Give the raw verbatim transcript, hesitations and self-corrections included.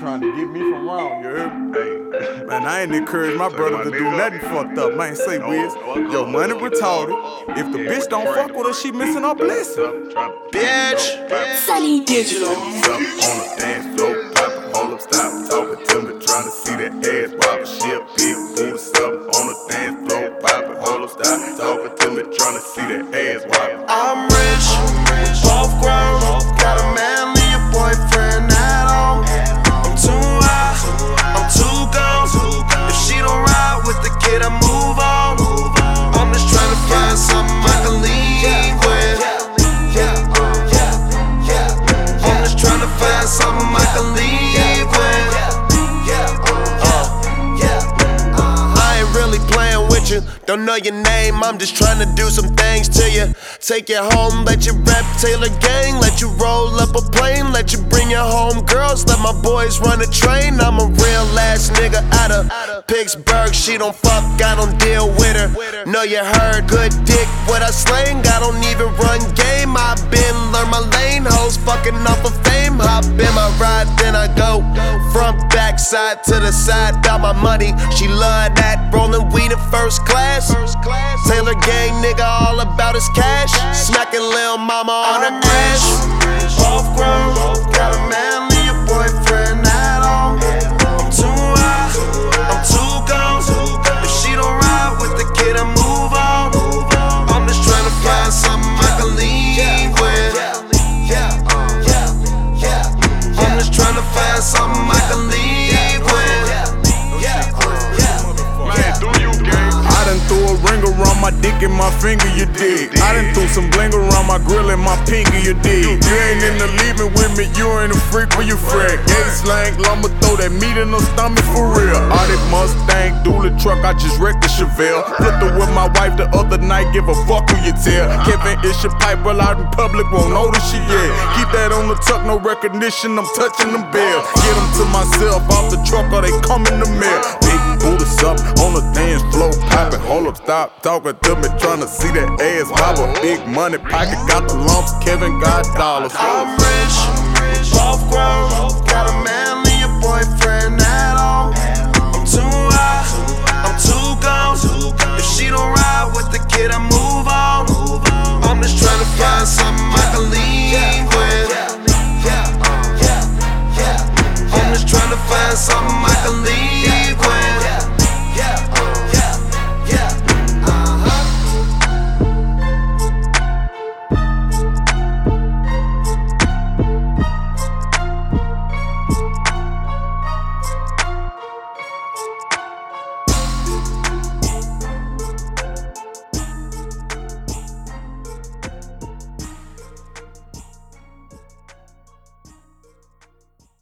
trying to get me from wrong, you heard me? Hey. Man, I ain't encourage my brother to do nothing fucked up. Man, say Wiz, yo, money retarded. If the bitch don't fuck with her, she missing her blessing. Bitch, Sunny Digital. On the dance floor, poppin', hold up, stop talking to me, tryna see that ass wobble. She a big booty, something on the dance floor, poppin', hold up, stop talking to me, tryna see that ass wobble. I'm rich, both grown, got a man, leave your boyfriend at home. I'm too high, I'm too gone. If she don't ride with the kid, I move on. I'm just tryna find something I can leave with. I'm just tryna find something I can leave with. Uh, I ain't really playing with you. Don't know your name, I'm just tryna do some things to you. Take you home, let you rap Taylor gang. Let you roll up a plane, let you bring your home girls. Let my boys run a train. I'm a real ass nigga out of Pittsburgh. She don't fuck, I don't deal with her. Know you heard, good dick, what I slang. I don't even run game, I been learn my lane. Hoes fucking off of fame. Hop in my ride, then I go front, back, side to the side. Got my money, she love that. Rolling weed in first class. Taylor gang nigga, all about his cash. Smacking lil' mama on her ass. Both grown, got a man, leave your boyfriend at home. I'm too high, I'm too gone. If she don't ride with the kid, I move on. I'm just tryna find something I can leave with. I'm just tryna find something I can leave with. I done threw a ring around my dick and my finger, you dig. I done threw some bling around my grill and my pinky, you dig. You ain't in the leaving with me, you ain't a freak for your friend. Gay slang, lumber, throw that meat in her stomach for real. All that Mustang, dually truck, I just wrecked the Chevelle. Flipped her with my wife the other night, give a fuck who you tell. Kevin is your pipe, well out in public, won't know that she yet. Keep that on the tuck, no recognition, I'm touching them bells. Get them to myself, off the truck or they come in the mail. Big booty up on the dance floor, poppin', hold up, stop talking to me, tryna see that ass wobble. Big money pocket, got the lumps, Kevin got dollars. I'm rich, both grown, got a man, leave your boyfriend at home. I'm too high, I'm too gone. If she don't ride with the kid, I move on. I'm just tryna find something I can leave with. I'm just tryna find something I can leave with.